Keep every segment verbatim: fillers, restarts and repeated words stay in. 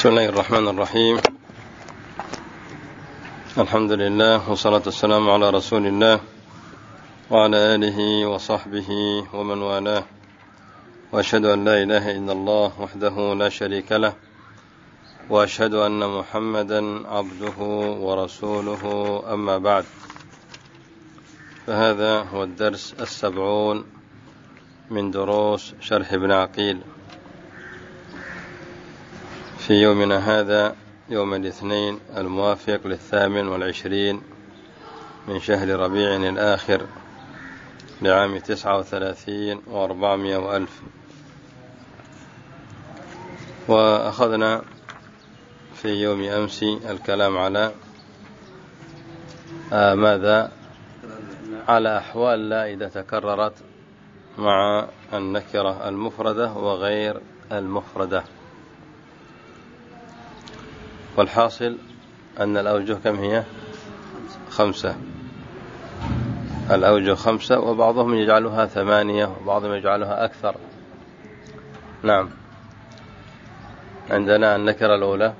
بسم الله الرحمن الرحيم. الحمد لله والصلاة والسلام على رسول الله وعلى آله وصحبه ومن والاه، وأشهد أن لا إله إلا الله وحده لا شريك له، وأشهد أن محمدا عبده ورسوله، أما بعد، فهذا هو الدرس السبعون من دروس شرح ابن عقيل في يومنا هذا، يوم الاثنين الموافق للثامن والعشرين من شهر ربيع الآخر لعام تسعة وثلاثين وأربعمائة وألف. وأخذنا في يوم أمس الكلام على آه ماذا على أحوال لا إذا تكررت مع النكرة المفردة وغير المفردة. والحاصل أن الأوجه كم هي؟ خمسة. الأوجه خمسة، وبعضهم يجعلها ثمانية وبعضهم يجعلها أكثر. نعم، عندنا النكرة الأولى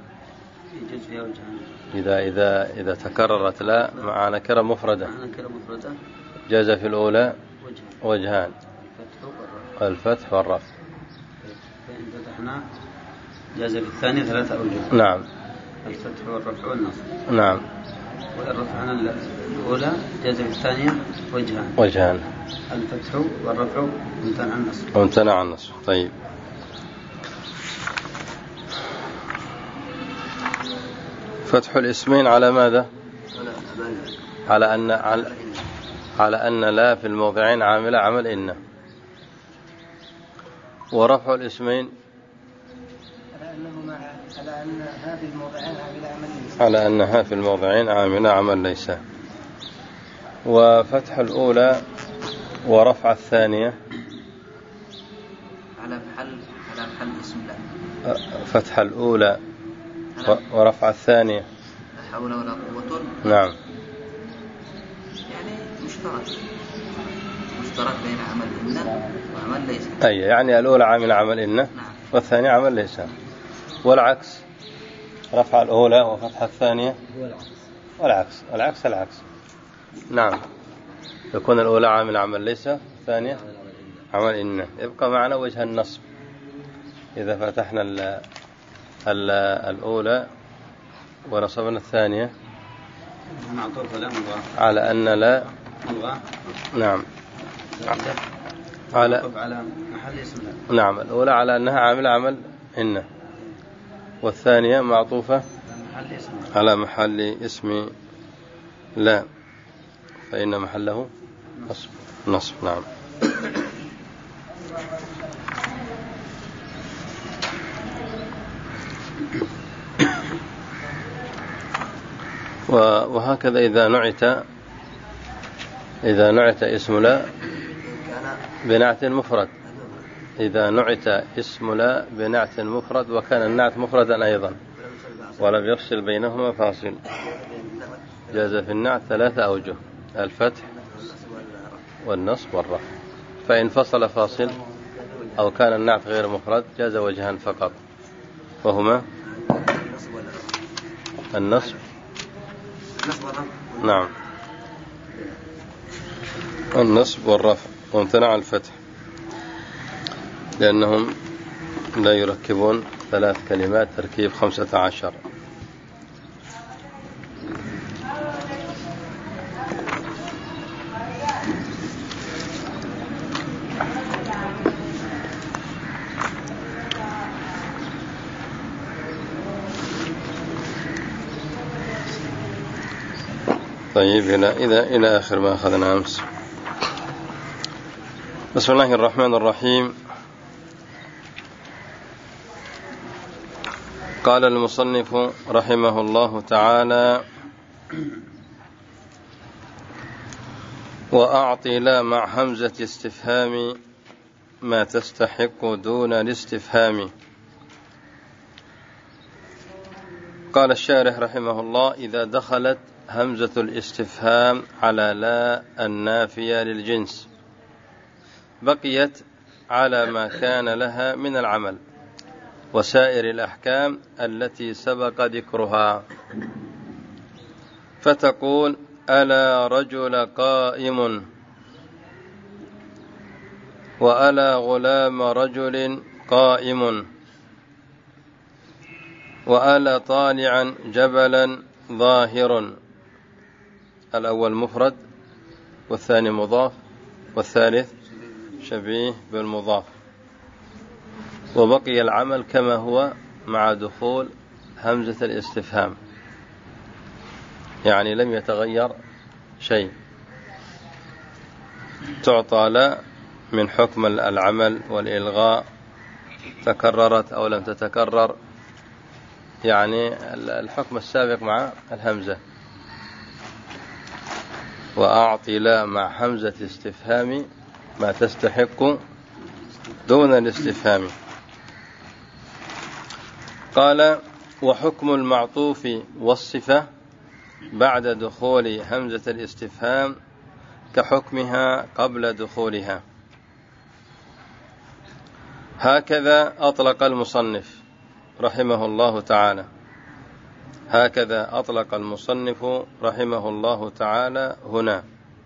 إذا إذا إذا تكررت لا مع نكرة مفردة جاز في الأولى وجهان، الفتح والرفع. فإن فتحنا جاز في الثانية ثلاثة أوجه. نعم، الفتح والرفع والنصب. نعم. وإن رفعنا الأولى جاز في الثانية وجهان وجهان الفتح والرفع وامتنع النصب. وامتنع النصب. طيب، فتح الاسمين على ماذا؟ على أن على, على أن لا في الموضعين عاملة عمل إن. ورفع الاسمين على أنها في الموضعين عاملة عمل ليس. على أنها في الموضعين عاملة عمل ليس. وفتح الأولى ورفع الثانية على محل على محل اسم لا. فتح الأولى ورفع الثانية لا حول ولا قوة. نعم، يعني مشترك مشترك بين عمل إن وعمل ليس. أي يعني الأولى عامل عمل إن. نعم. والثانية عمل ليس. والعكس، رفع الأولى وفتح الثانية والعكس العكس العكس. نعم، يكون الأولى عامل عمل ليس، الثانية عمل إن. يبقى معنا وجه النصب إذا فتحنا ال ال الأولى ونصبنا الثانية على أن لا. نعم، على على محل اسم لا. نعم، الأولى على أنها عامل عمل إن، والثانية معطوفة على محل اسم لا، فإن محله نصب. نصب. نعم. وهكذا إذا نعت إذا نعت اسم لا بنعت مفرد إذا نعت اسم لا بنعت مفرد وكان النعت مفردا أيضا ولم يفصل بينهما فاصل، جاز في النعت ثلاثة أوجه: الفتح والنصب والرفع. فإن فصل فاصل أو كان النعت غير مفرد جاز وجهان فقط، وهما النصب. نعم، النصب والرفع، وامتنع الفتح لأنهم لا يركبون ثلاث كلمات تركيب خمسة عشر. طيب، إلى إلى إلى آخر ما أخذنا أمس. بسم الله الرحمن الرحيم. قال المصنف رحمه الله تعالى: وأعطي لا مع همزة استفهام ما تستحق دون الاستفهام. قال الشارح رحمه الله: إذا دخلت همزة الاستفهام على لا النافية للجنس بقيت على ما كان لها من العمل، وسائر الأحكام التي سبق ذكرها، فتقول ألا رجل قائم، وألا غلام رجل قائم، وألا طالعا جبلا ظاهر. الأول مفرد والثاني مضاف والثالث شبيه بالمضاف، وبقي العمل كما هو مع دخول همزة الاستفهام، يعني لم يتغير شيء. تعطى لا من حكم العمل والإلغاء، تكررت أو لم تتكرر، يعني الحكم السابق مع الهمزة. وأعطي لا مع همزة استفهام ما تستحق دون الاستفهام. قال وحكم المعطوف والصفة بعد دخول همزة الاستفهام كحكمها قبل دخولها. هكذا أطلق المصنف رحمه الله تعالى، هكذا أطلق المصنف رحمه الله تعالى هنا.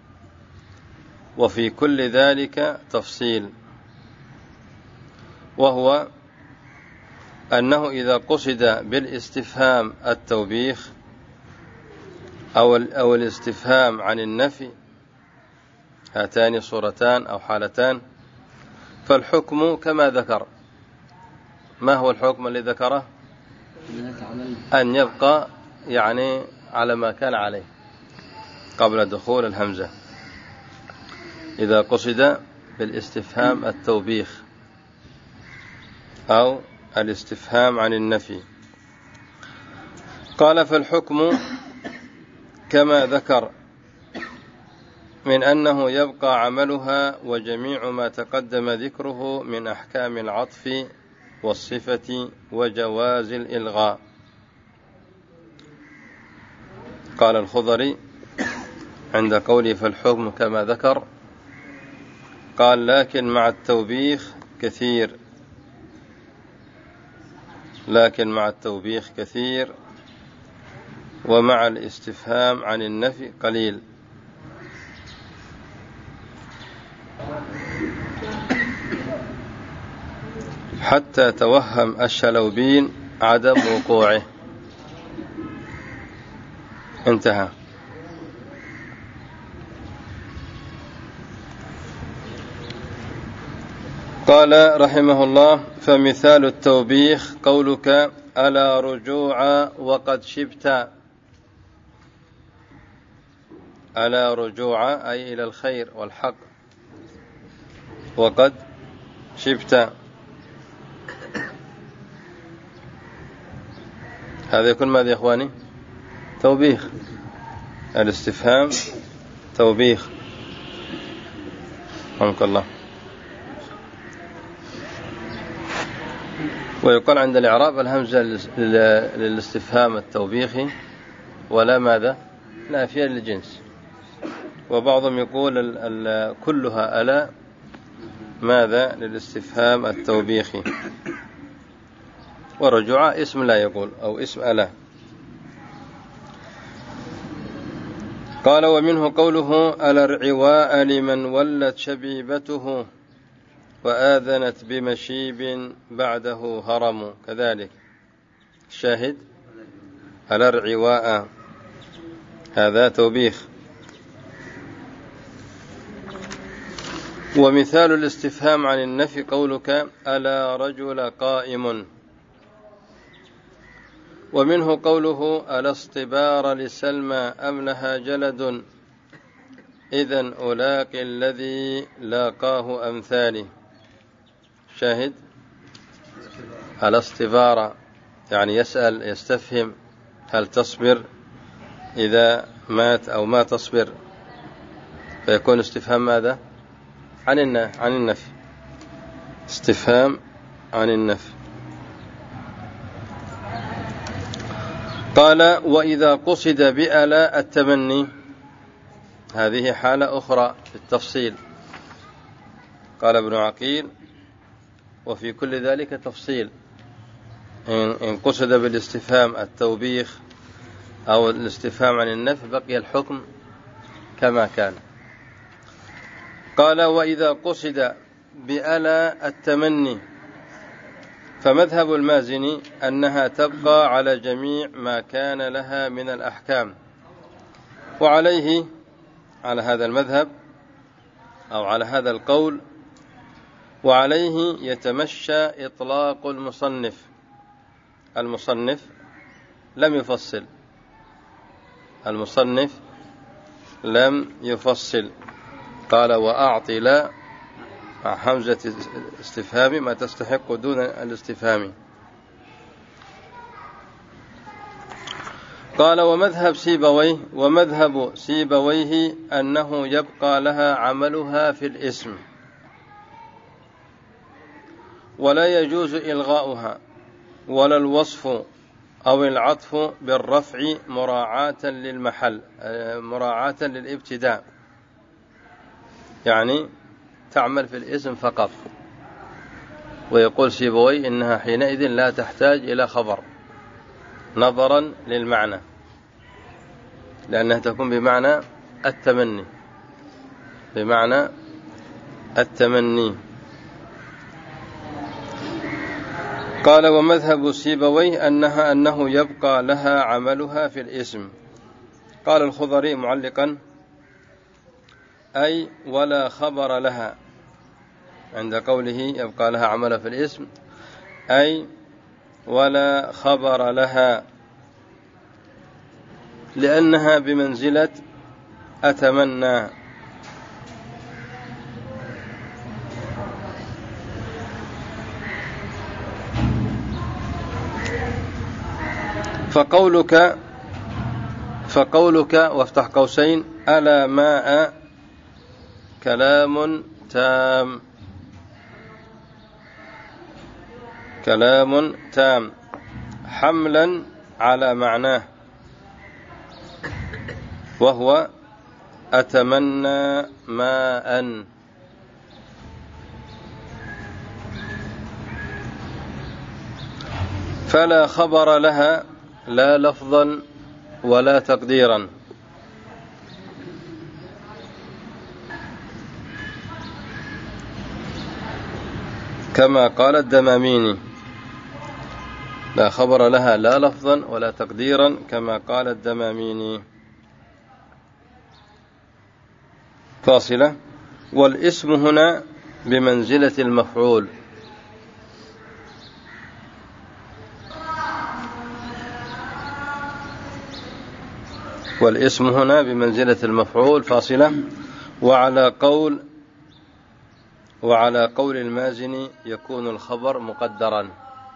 وفي كل ذلك تفصيل، وهو أنه إذا قصد بالاستفهام التوبيخ أو أو الاستفهام عن النفي، هاتان صورتان أو حالتان، فالحكم كما ذكر. ما هو الحكم الذي ذكره؟ أن يبقى يعني على ما كان عليه قبل دخول الهمزة، إذا قصد بالاستفهام التوبيخ أو الاستفهام عن النفي. قال فالحكم كما ذكر من أنه يبقى عملها وجميع ما تقدم ذكره من أحكام العطف والصفة وجواز الإلغاء. قال الخضري عند قوله فالحكم كما ذكر، قال لكن مع التوبيخ كثير، لكن مع التوبيخ كثير، ومع الاستفهام عن النفي قليل. حتى توهم الشلوبين عدم وقوعه. انتهى. قال رحمه الله فمثال التوبيخ قولك ألا رجوع وقد شبت. ألا رجوع أي إلى الخير والحق، وقد شبت هذا يكون ماذا يا إخواني؟ توبيخ. الاستفهام توبيخ. رحمك الله. ويقال عند الإعراب الهمزة للاستفهام التوبيخي ولا ماذا؟ نافية للجنس. وبعضهم يقول كلها ألا ماذا؟ للاستفهام التوبيخي. ورجوع اسم لا يقول أو اسم ألا. قال ومنه قوله ألا الرعواء لمن ولت شبيبته وآذنت بمشيب بعده هرم. كذلك الشاهد ألا الرعواء هذا توبيخ. ومثال الاستفهام عن النفي قولك ألا رجل قائم. ومنه قوله ألا اصطبار لسلمى أم لها جلد إذن ألاقي الذي لاقاه أمثالي. شاهد ألا اصطبار يعني يسأل يستفهم هل تصبر إذا مات أو ما تصبر، فيكون استفهام ماذا؟ عن عن النفي. استفهام عن النفي. قال وإذا قصد بألا التمني، هذه حالة أخرى في التفصيل. قال ابن عقيل وفي كل ذلك تفصيل، إن قصد بالاستفهام التوبيخ أو الاستفهام عن النفي بقي الحكم كما كان. قال وإذا قصد بألا التمني فمذهب المازني أنها تبقى على جميع ما كان لها من الأحكام، وعليه على هذا المذهب أو على هذا القول وعليه يتمشى إطلاق المصنف. المصنف لم يفصل المصنف لم يفصل قال وأعطي لا مع حمزة استفهام ما تستحق دون الاستفهام. قال ومذهب سيبويه ومذهب سيبويه أنه يبقى لها عملها في الاسم ولا يجوز إلغاؤها ولا الوصف أو العطف بالرفع مراعاة للمحل مراعاة للابتداء، يعني تعمل في الاسم فقط. ويقول سيبوي إنها حينئذ لا تحتاج إلى خبر نظرا للمعنى، لأنها تكون بمعنى التمني بمعنى التمني. قال ومذهب سيبويه أنها أنه يبقى لها عملها في الاسم. قال الخضري معلقا أي ولا خبر لها، عند قوله يبقى لها عملها في الاسم أي ولا خبر لها، لأنها بمنزلة أتمنى. فقولك فقولك وافتح قوسين ألا ماء كلام تام كلام تام حملا على معناه، وهو أتمنى ماء. فلا خبر لها لا لفظا ولا تقديرا، كما قال الدماميني لا خبر لها لا لفظا ولا تقديرا كما قال الدماميني. فاصلة. والاسم هنا بمنزلة المفعول، والاسم هنا بمنزلة المفعول فاصلة. وعلى قول وعلى قول المازني يكون الخبر مقدرا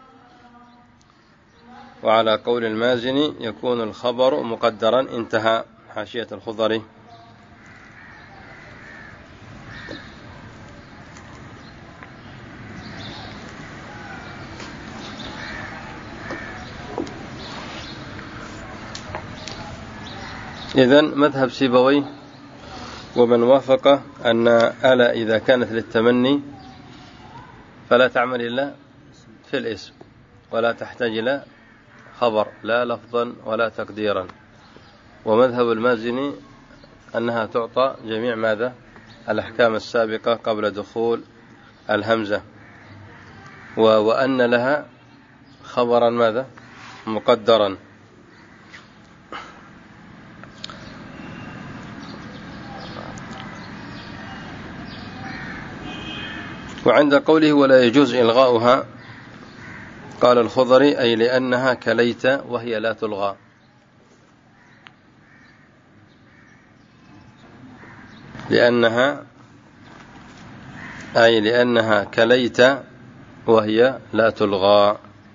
وعلى قول المازني يكون الخبر مقدرا. انتهى. حاشية الخضري. إذن مذهب سيبويه ومن وافق أن ألا إذا كانت للتمني فلا تعمل إلا في الاسم ولا تحتاج إلى خبر لا لفظا ولا تقديرا. ومذهب المازني أنها تعطى جميع ماذا الأحكام السابقة قبل دخول الهمزة، وأن لها خبرا ماذا مقدرا. وعند قوله ولا يجوز إلغاؤها قال الخضري أي لأنها كليت وهي لا تلغى، لأنها أي لأنها كليت وهي لا تلغى.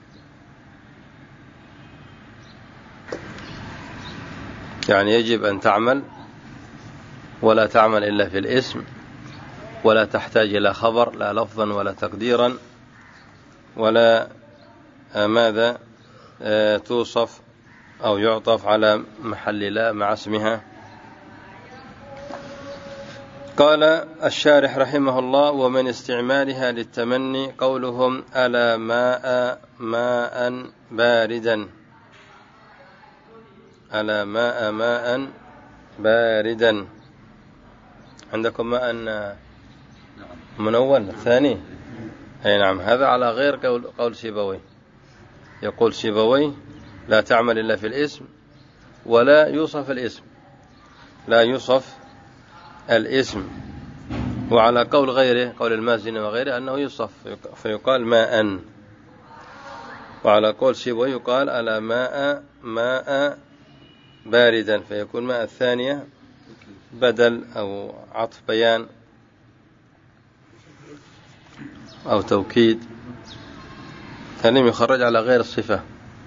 يعني يجب أن تعمل ولا تعمل إلا في الاسم ولا تحتاج إلى خبر لا لفظا ولا تقديرا ولا ماذا توصف أو يعطف على محل لا مع اسمها. قال الشارح رحمه الله: ومن استعمالها للتمني قولهم ألا ماء ماء باردا، ألا ماء ماء باردا. عندكم ماء منون ثاني؟ أي نعم، هذا على غير قول, قول سيبوي. يقول سيبوي: لا تعمل إلا في الاسم ولا يوصف الاسم، لا يوصف الاسم. وعلى قول غيره، قول المازني وغيره، أنه يوصف فيقال ماء. وعلى قول سيبوي يقال ألا ماء ماء باردا، فيكون ماء الثانية بدل أو عطف بيان أو توكيد، فلم يخرج على غير الصفة.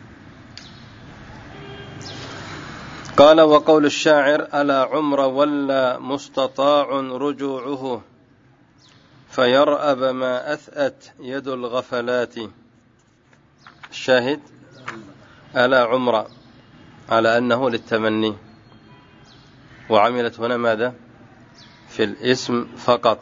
قال: وقول الشاعر ألا عمر ولا مستطاع رجوعه، فيرأب ما أثأت يد الغفلات. الشاهد ألا عمر على أنه للتمني، وعملت هنا ماذا؟ في الاسم فقط.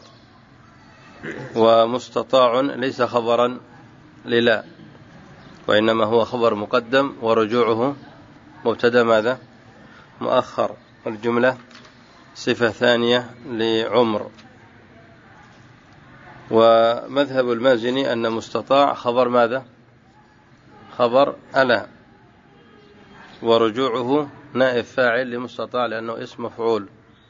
ومستطاع ليس خبرا للا، وإنما هو خبر مقدم، ورجوعه مبتدا ماذا؟ مؤخر. والجملة صفة ثانية لعمر. ومذهب المازني أن مستطاع خبر ماذا؟ خبر ألا، ورجوعه نائب فاعل لمستطاع لأنه اسم مفعول.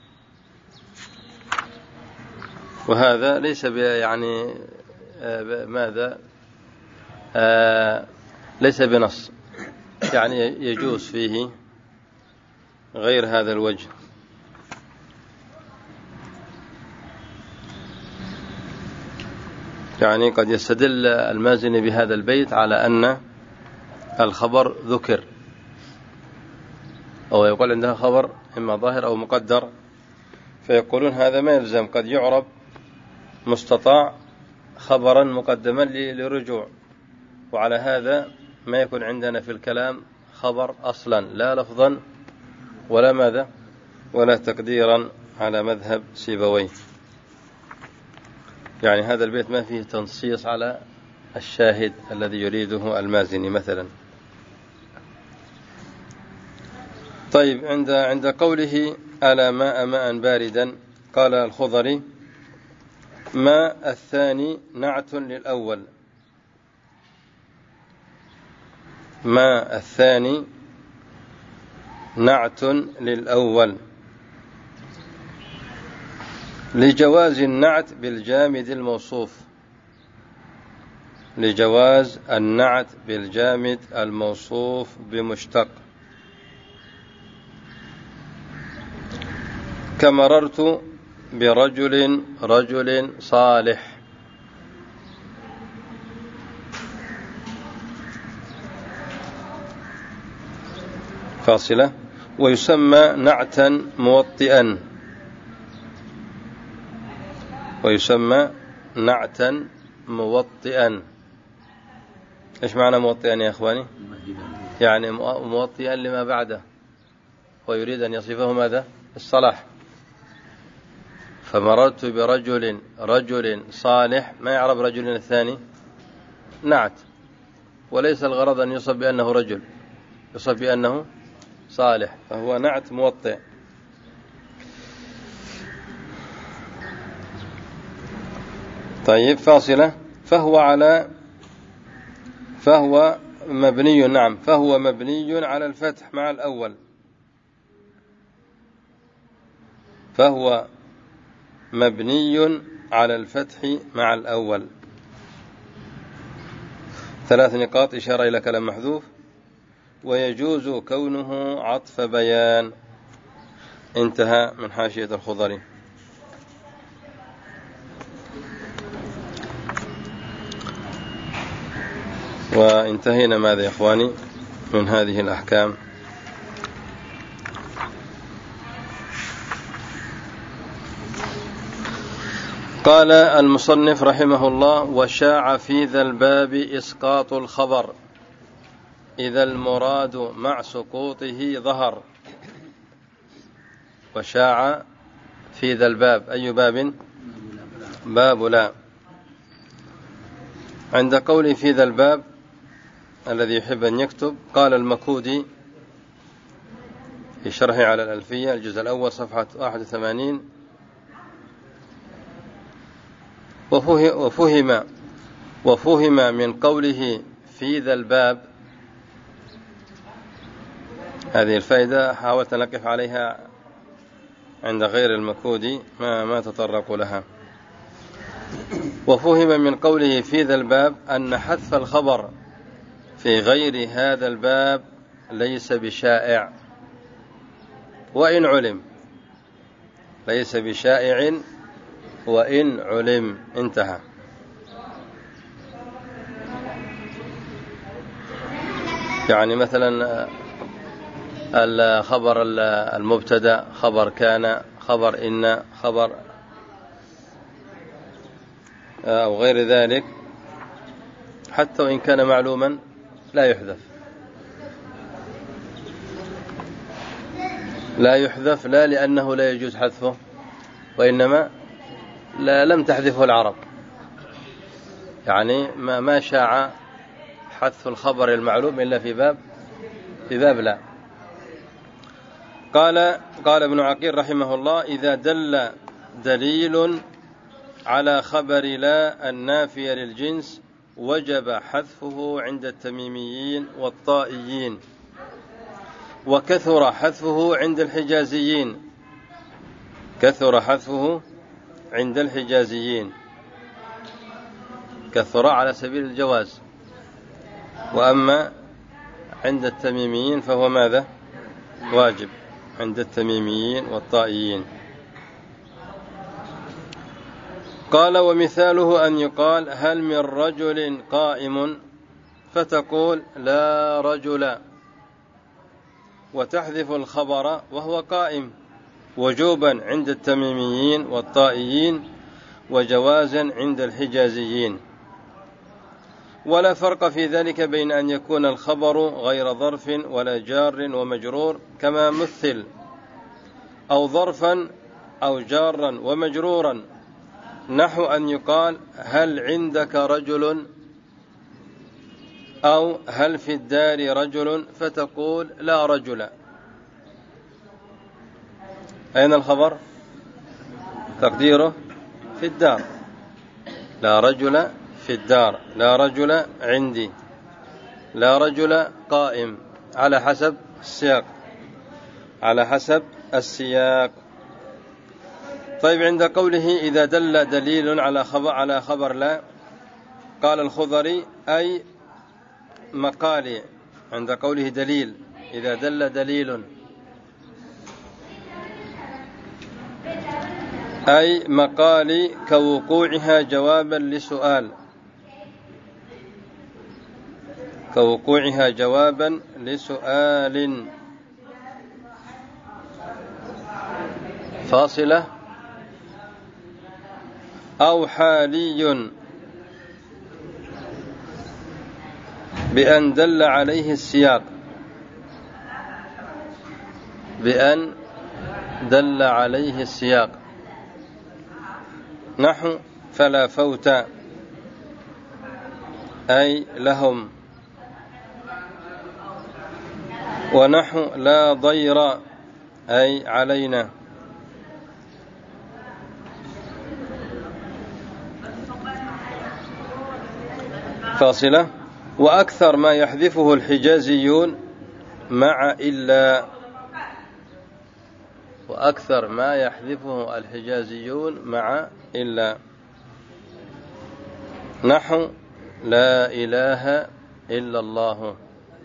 وهذا ليس يعني ماذا آه ليس بنص، يعني يجوز فيه غير هذا الوجه. يعني قد يستدل المازني بهذا البيت على أن الخبر ذكر، أو يقول عندها خبر إما ظاهر أو مقدر، فيقولون هذا ما يلزم، قد يعرب مستطاع خبرا مقدما للرجوع، وعلى هذا ما يكون عندنا في الكلام خبر أصلا، لا لفظا ولا ماذا ولا تقديرا، على مذهب سيبويه. يعني هذا البيت ما فيه تنصيص على الشاهد الذي يريده المازني مثلا. طيب، عند عند قوله ألا ماء ماء باردا، قال الخضري: ماء الثاني نعت للأول، ماء الثاني نعت للأول، لجواز النعت بالجامد الموصوف، لجواز النعت بالجامد الموصوف بمشتق. كمررت برجل رجل صالح. فاصلة. ويسمى نعتا موطئا، ويسمى نعتا موطئا. ايش معنى موطئا يا اخواني؟ يعني موطئا لما بعده، ويريد ان يصفه ماذا؟ الصلاح. فمررت برجل رجل صالح، ما يعرف رجل الثاني نعت، وليس الغرض أن يصف بأنه رجل، يصف بأنه صالح، فهو نعت موطئ. طيب، فاصلة. فهو على فهو مبني، نعم، فهو مبني على الفتح مع الأول، فهو مبني على الفتح مع الأول. ثلاث نقاط إشارة إلى كلام محذوف. ويجوز كونه عطف بيان. انتهى من حاشية الخضري. وانتهينا ماذا يا إخواني من هذه الأحكام؟ قال المصنف رحمه الله: وشاع في ذا الباب إسقاط الخبر إذا المراد مع سقوطه ظهر. وشاع في ذا الباب. أي باب؟ باب لا. عند قولي في ذا الباب الذي يحب أن يكتب، قال المكودي في شرحه على الألفية الجزء الأول صفحة واحد وثمانين: وفهم وفهم من قوله في ذا الباب، هذه الفائدة حاولت أن أقف عليها عند غير المكودي ما ما تطرقوا لها. وفهم من قوله في ذا الباب أن حذف الخبر في غير هذا الباب ليس بشائع وإن علم، ليس بشائع وإن علم. انتهى. يعني مثلا الخبر المبتدأ، خبر كان، خبر إن، خبر أو غير ذلك، حتى وإن كان معلوما لا يحذف، لا يحذف، لا لأنه لا يجوز حذفه، وإنما لا لم تحذفه العرب، يعني ما ما شاع حذف الخبر المعلوم إلا في باب في باب لا. قال قال ابن عقيل رحمه الله: إذا دل دليل على خبر لا النافية للجنس وجب حذفه عند التميميين والطائيين، وكثر حذفه عند الحجازيين، كثر حذفه عند الحجازيين، كثر على سبيل الجواز. وأما عند التميميين فهو ماذا؟ واجب عند التميميين والطائيين. قال: ومثاله أن يقال: هل من رجل قائم، فتقول لا رجل، وتحذف الخبر وهو قائم، وجوبا عند التميميين والطائيين، وجوازا عند الحجازيين. ولا فرق في ذلك بين أن يكون الخبر غير ظرف ولا جار ومجرور كما مثل، أو ظرفا أو جارا ومجرورا، نحو أن يقال: هل عندك رجل، أو هل في الدار رجل، فتقول لا رجل. أين الخبر؟ تقديره في الدار، لا رجل في الدار، لا رجل عندي، لا رجل قائم، على حسب السياق، على حسب السياق. طيب، عند قوله إذا دل دليل على خبر على خبر لا، قال الخضري: أي مقالي. عند قوله دليل، إذا دل دليل، أي مقالي كوقوعها جوابا لسؤال، كوقوعها جوابا لسؤال، فاصلة، أو حالي بأن دل عليه السياق، بأن دل عليه السياق، نحو فلا فوت، أي لهم، ونحو لا ضير، أي علينا. فاصلة. وأكثر ما يحذفه الحجازيون مع إلا، وأكثر ما يحذفه الحجازيون مع إلا، نحو لا إله إلا الله،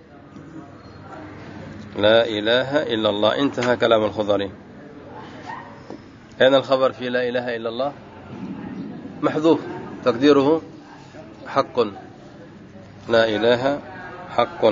لا إله إلا الله. انتهى كلام الخضري. أين الخبر في لا إله إلا الله؟ محذوف، تقديره حق، لا إله حق.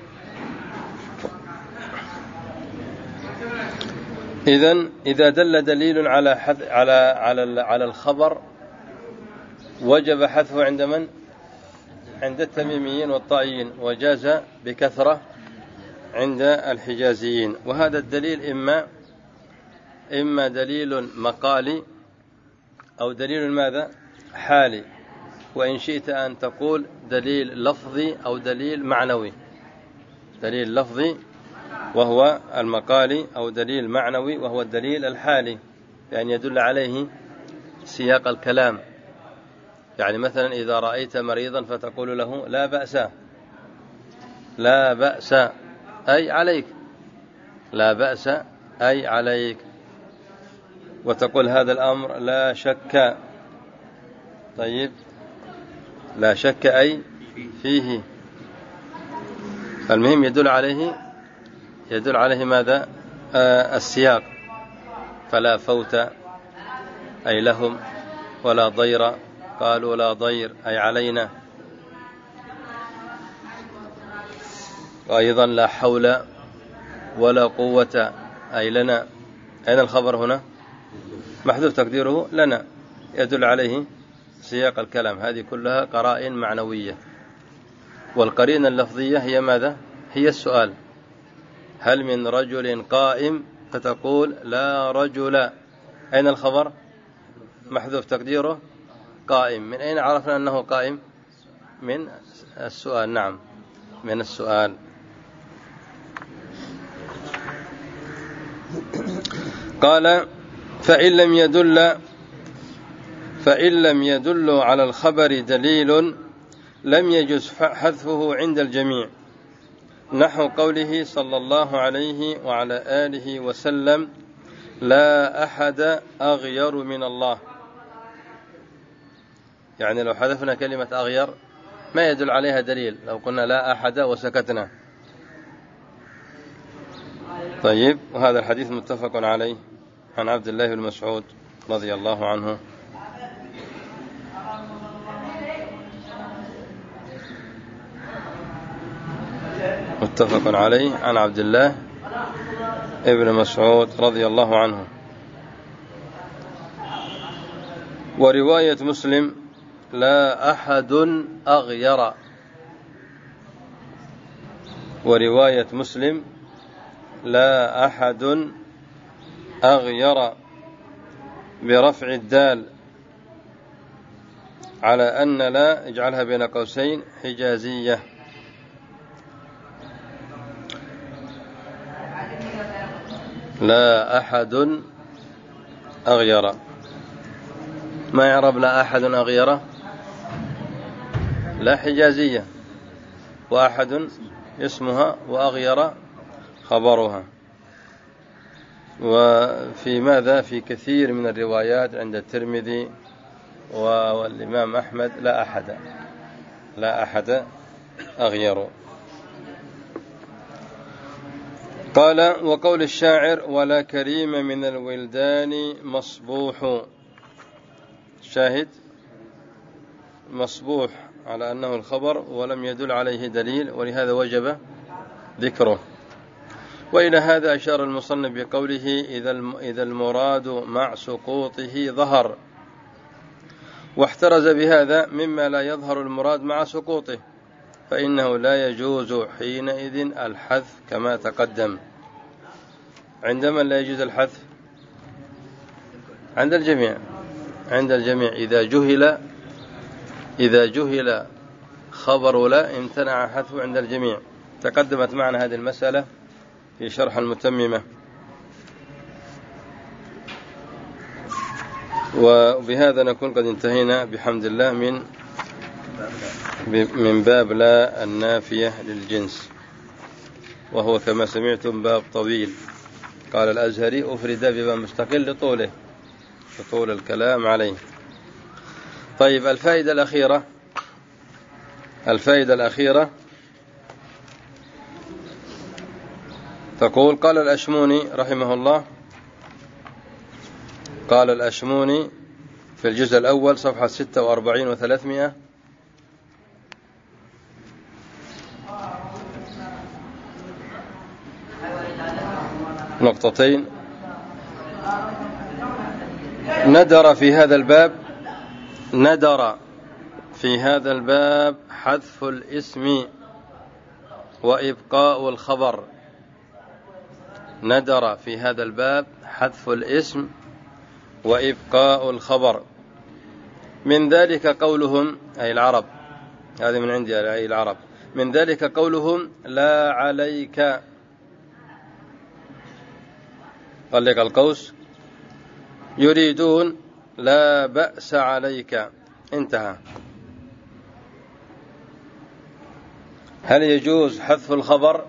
إذن إذا دل دليل على حذ على على على الخبر وجب حذفه عند من؟ عند التميميين والطائيين، وجاز بكثرة عند الحجازيين. وهذا الدليل إما إما دليل مقالي أو دليل ماذا؟ حالي، وإن شئت أن تقول دليل لفظي أو دليل معنوي. دليل لفظي وهو المقالي، أو دليل معنوي وهو الدليل الحالي، يعني يدل عليه سياق الكلام. يعني مثلا إذا رأيت مريضا فتقول له لا بأس، لا بأس أي عليك، لا بأس أي عليك. وتقول هذا الأمر لا شك، طيب لا شك أي فيه. المهم يدل عليه يدل عليه ماذا؟ آه السياق. فلا فوت أي لهم، ولا ضير قالوا لا ضير أي علينا، وأيضا لا حول ولا قوة أي لنا. أين الخبر هنا؟ محذوف تقديره لنا، يدل عليه سياق الكلام. هذه كلها قرائن معنوية. والقرينة اللفظية هي ماذا؟ هي السؤال: هل من رجل قائم؟ فتقول لا رجل. أين الخبر؟ محذوف تقديره قائم. من أين عرفنا أنه قائم؟ من السؤال. نعم، من السؤال. قال: فإن لم يدل فإن لم يدل على الخبر دليل لم يجز حذفه عند الجميع، نحو قوله صلى الله عليه وعلى آله وسلم: لا أحد أغير من الله. يعني لو حذفنا كلمة أغير ما يدل عليها دليل، لو قلنا لا أحد وسكتنا. طيب، وهذا الحديث متفق عليه عن عبد الله بن مسعود رضي الله عنه. متفق عليه عن عبد الله ابن مسعود رضي الله عنه. ورواية مسلم: لا أحد أغير. ورواية مسلم: لا أحد أغير، برفع الدال على أن لا اجعلها بين قوسين حجازية. لا أحد أغير. ما يعرب لا أحد أغير؟ لا حجازية، وأحد اسمها وأغير خبرها. وفي ماذا؟ في كثير من الروايات عند الترمذي والإمام أحمد: لا أحد لا أحد أغير. قال: وقول الشاعر: ولا كريم من الولدان مصبوح. شاهد: مصبوح على أنه الخبر ولم يدل عليه دليل، ولهذا وجب ذكره. وإلى هذا أشار المصنف بقوله: إذا المراد مع سقوطه ظهر، واحترز بهذا مما لا يظهر المراد مع سقوطه، فإنه لا يجوز حينئذ الحذف كما تقدم. عندما لا يجوز الحذف؟ عند الجميع. عند الجميع إذا جهل إذا جهل خبر لا امتنع حذفه عند الجميع. تقدمت معنا هذه المسألة في شرح المتممة. وبهذا نكون قد انتهينا بحمد الله من من باب لا النافية للجنس، وهو كما سمعتم باب طويل. قال الأزهري: أفرد بباب مستقل لطوله، لطول الكلام عليه. طيب، الفائدة الأخيرة الفائدة الأخيرة تقول: قال الأشموني رحمه الله قال الأشموني في الجزء الأول صفحة ستة وأربعين وثلاثمائة: نقطتين. ندر في هذا الباب ندر في هذا الباب حذف الاسم وإبقاء الخبر. ندر في هذا الباب حذف الاسم وإبقاء الخبر. من ذلك قولهم أي العرب، هذه من عندي أي العرب، من ذلك قولهم لا عليك، طلق القوس، يريدون لا بأس عليك، انتهى. هل يجوز حذف الخبر؟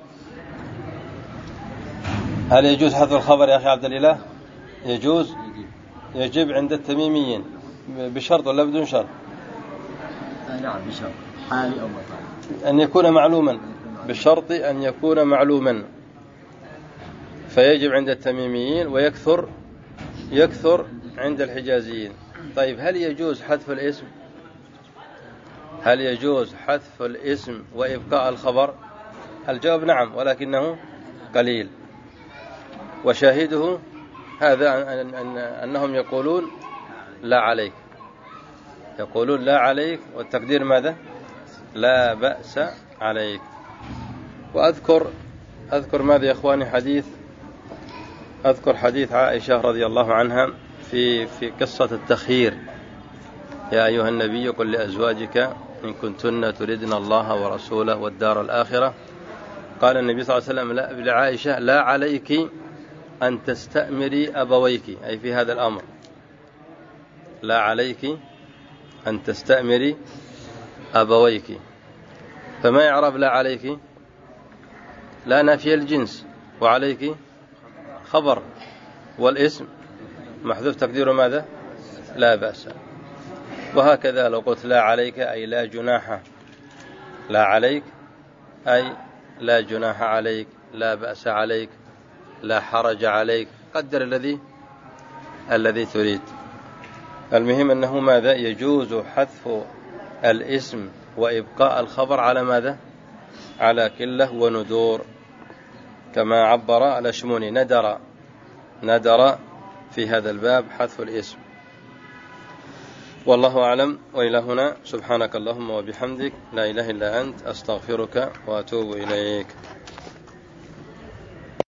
هل يجوز حذف الخبر يا أخي عبد الإله؟ يجوز، يجب عند التميميين بشرط ولا بدون شرط؟ نعم بشرط، حالي أو مطلق، أن يكون معلوما، بشرط أن يكون معلوما، فيجب عند التميميين ويكثر يكثر عند الحجازيين. طيب هل يجوز حذف الاسم؟ هل يجوز حذف الاسم وإبقاء الخبر؟ الجواب نعم، ولكنه قليل. وشاهده هذا أن أن أنهم يقولون لا عليك، يقولون لا عليك، والتقدير ماذا؟ لا بأس عليك. وأذكر أذكر ماذا يا إخواني؟ حديث أذكر حديث عائشة رضي الله عنها في في قصة التخيير. يا أيها النبي قل لأزواجك إن كنتن تردن الله ورسوله والدار الآخرة، قال النبي صلى الله عليه وسلم لعائشة لا عليك أن تستأمري أبويك، أي في هذا الأمر، لا عليك أن تستأمري أبويك. فما يعرف لا عليك؟ لا نافي الجنس، وعليك خبر، والاسم محذوف تقديره ماذا؟ لا بأس. وهكذا لو قلت لا عليك أي لا جناح، لا عليك أي لا جناح عليك، لا بأس عليك، لا حرج عليك، قدر الذي الذي تريد. المهم أنه ماذا؟ يجوز حذف الاسم وإبقاء الخبر على ماذا؟ على كله وندور، كما عبر الأشموني ندر ندر في هذا الباب حذف الاسم. والله أعلم. وإلى هنا سبحانك اللهم وبحمدك لا إله إلا أنت أستغفرك وأتوب إليك.